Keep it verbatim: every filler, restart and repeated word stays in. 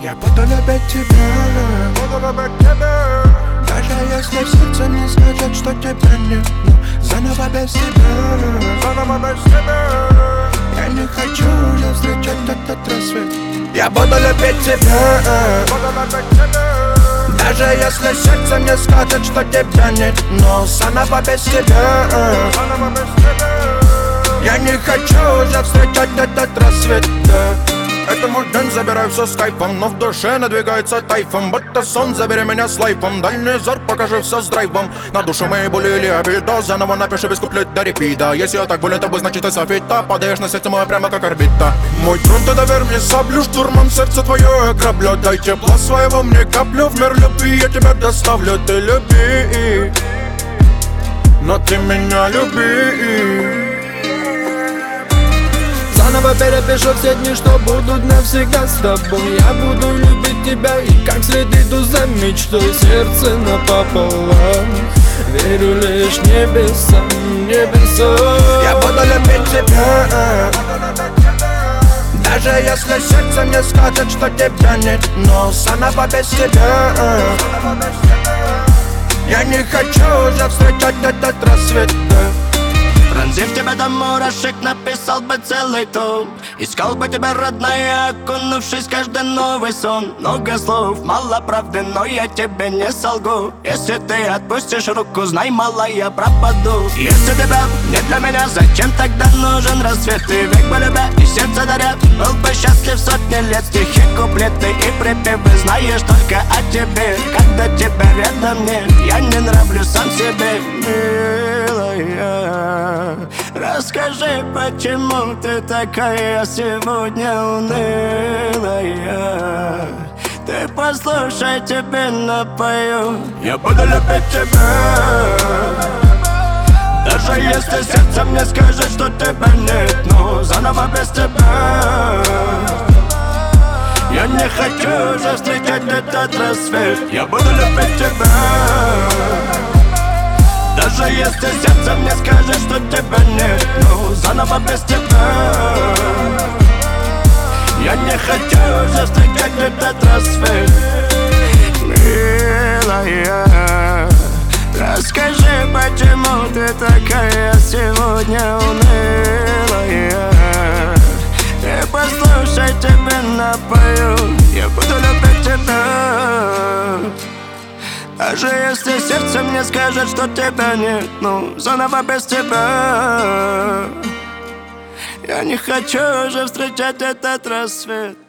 Я буду любить тебя, буду любить тебя. Даже если в сердце мне скажет, что тебя нет, но заново без тебя, заново без тебя. Я не хочу уже встречать этот рассвет. Я буду любить тебя, буду любить тебя. Даже если сердце мне скажет, что тебя нет, но заново без тебя, заново без тебя. Я не хочу уже встречать этот рассвет, да. Это мой день, забираю все с кайфом, но в душе надвигается тайфом. Будто сон, забери меня с лайфом. Дальний взор, покажи все с драйвом. На душу моей боли или обида, заново напиши без куплет до репита. Если я так болен тобой, значит ты софита. Падаешь на сердце мое прямо как орбита. Мой трон, ты доверь мне саблю, штурмом сердце твое ограблю. Дай тепла своего мне каплю, в мир любви я тебя доставлю. Ты люби, но ты меня люби. Заново перепишу все дни, что будут навсегда с тобой. Я буду любить тебя и как следиду за мечтой. Сердце напополам, верю лишь небесам, небесам. Я буду любить тебя, даже если сердце мне скажет, что тебя нет, но заново без тебя. Я не хочу уже встречать этот рассвет. Пронзив тебя до мурашек, написал бы целый том. Искал бы тебя, родная, окунувшись в каждый новый сон. Много слов, мало правды, но я тебе не солгу. Если ты отпустишь руку, знай, мало я пропаду. Если тебя нет для меня, зачем тогда нужен рассвет? Ты век бы любя и сердце даря, был бы счастлив сотни лет. Стихи, куплеты и припевы, знаешь только о тебе. Когда тебя рядом нет, я не нравлюсь сам себе, милая. Расскажи, почему ты такая сегодня унылая? Ты послушай, тебе напою. Я буду любить тебя, даже если сердце мне скажет, что тебя нет, но заново без тебя. Я не хочу уже встречать этот рассвет. Я буду любить тебя, даже если сердце мне скажет, что тебя нет, но заново без тебя. Я не хочу уже встречать этот рассвет. Милая, расскажи, почему ты такая сегодня унылая? И послушай, тебе напою. Я буду любить тебя, даже если сердце мне скажет, что тебя нет, ну, заново без тебя. Я не хочу уже встречать этот рассвет.